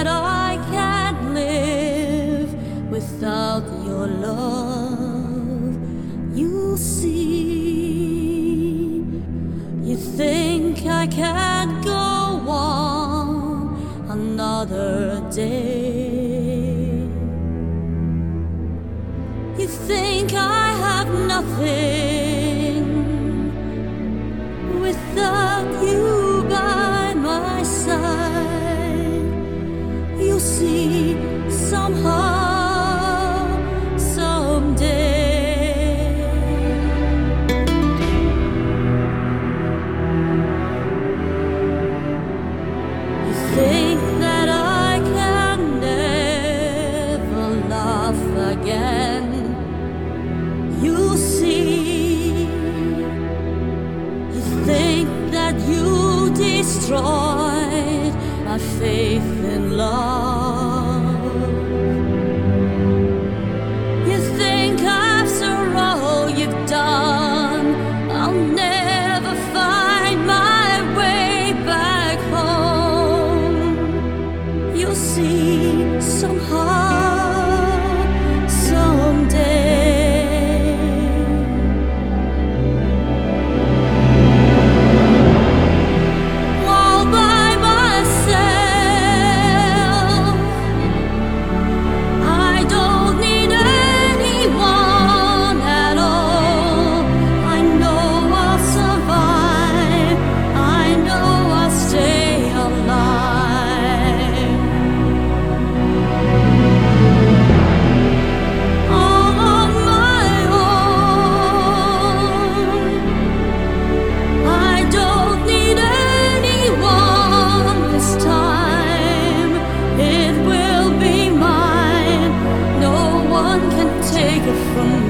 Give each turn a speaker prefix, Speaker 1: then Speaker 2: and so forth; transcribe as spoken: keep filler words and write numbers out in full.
Speaker 1: that I can't live without your love. You see, you think I can't go on another day. You think I have nothing without you by my side. You see, somehow, someday, you think that I can never laugh again. You see, you think that you destroyed my faith in love. You think after all you've done, I'll never find my way back home. You see, somehow, someday, take it from me.